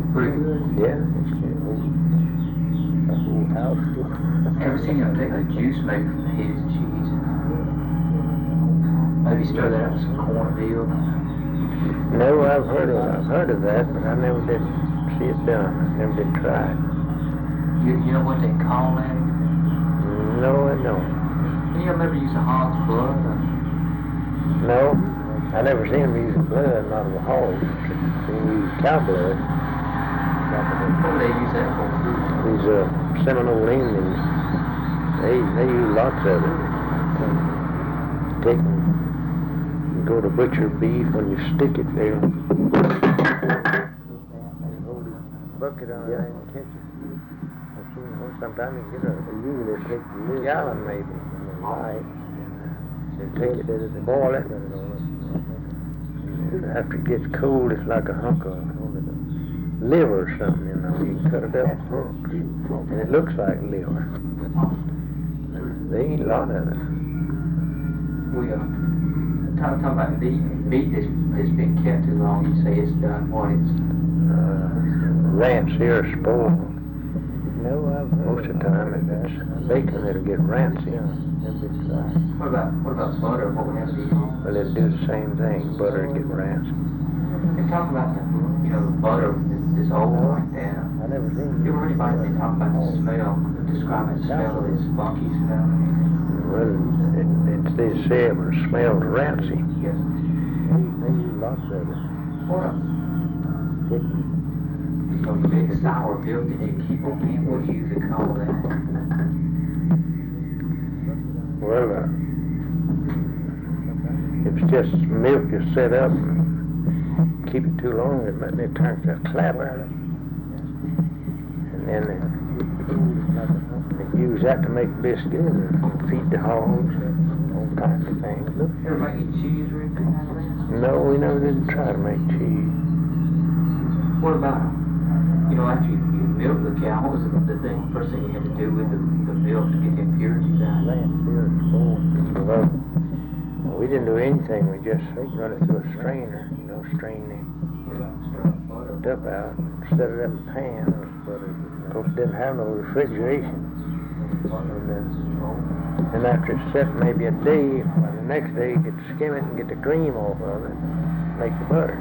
Pretty good. Yeah, it's good. A whole house. Ever seen him take a juice maybe from the head of cheese? Maybe stir that up with some cornmeal. No, I've heard of that, but I never did see it done. I never did try it. You know what they call that? No, I don't. You ever use a hog's blood? No, I never seen them using blood, not of a hog. They use cow blood. What do they use that for? These Seminole Indians, they use lots of it. Take, go to butcher beef, when you stick it there, hold the bucket on there and catch it. I've seen one, sometimes you get usually take a gallon maybe, and light, and take it, boil it. After it gets cold, it's like a hunk of liver or something, you know. You can cut it up, and it looks like liver. They eat a lot of it. We talk about meat that's been kept too long. You say it's done what? It's Rancid or spoiled. No, I've heard. Most of the time, if it's bacon, it'll get rancid. What about butter? What would have to eat? Well, it'll do the same thing. Butter will get rancid. They talk about the butter is old like that. I never seen it. You ever heard anybody talk about the smell? Describe the smell, this funky smell. Well, they say it smells rancid. Yes. They use lots of it. What a big sour milk that you keep on hand. What do you usually call that? Well, if it's just milk you set up and keep it too long, it turns to a clabber. And then they use that to make biscuit and feed the hogs, all kinds of things. You ever make any cheese or anything out of that? No, we never did try to make cheese. What about, after you milk the cow, what was the first thing you had to do with the milk to get the impurities out? Well, we didn't do anything. We just run it through a strainer, strain the stuff out, set it up in a pan. Of course, it didn't have no refrigeration. And after it's set maybe a day, the next day you get to skim it and get the cream off of it, make the butter.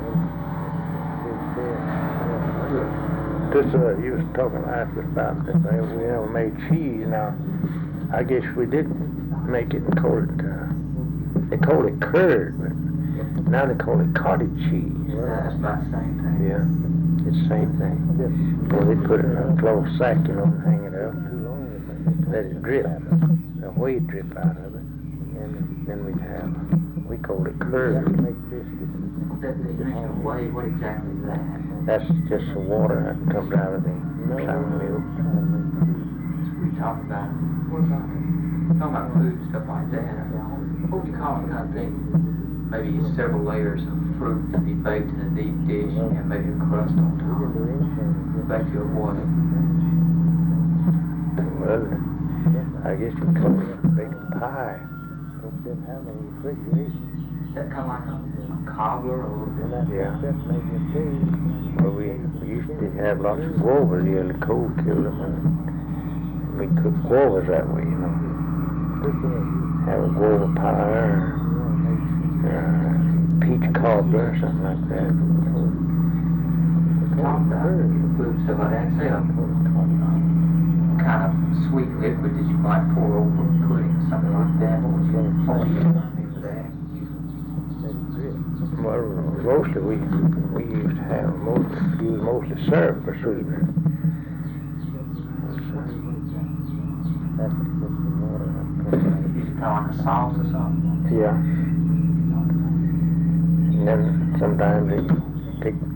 You was talking last about that we never made cheese. Now, I guess we did make it and call it, they call it curd, but now they call it cottage cheese. That's about the same thing. Yeah, it's the same thing. Well, they put it in a cloth sack, and hang it up, let it drip, the whey drip out of it, and then we call it curd. That you mentioned whey, what exactly is that? That's just the water that comes out of the sour milk. We talk about food and stuff like that. What would you call it kind of thing? Maybe several layers of fruit to be baked in a deep dish and maybe a crust on top. Baked your what? Well, I guess you call it a baked pie. Didn't have no refrigeration. Is that kind of like a cobbler or? Yeah. Well, we used to have lots of guavas here, the cold killed them, and we cook guavas that way, Have a guava pie or peach cobbler or something like that. Talk about food stuff like that. Say a kind of sweet liquid that you might pour over pudding or something like that. What would you use for that? Well, mostly we used to have mostly syrup for sweetener. Usually kind of like a sauce or something. Yeah. And then sometimes they take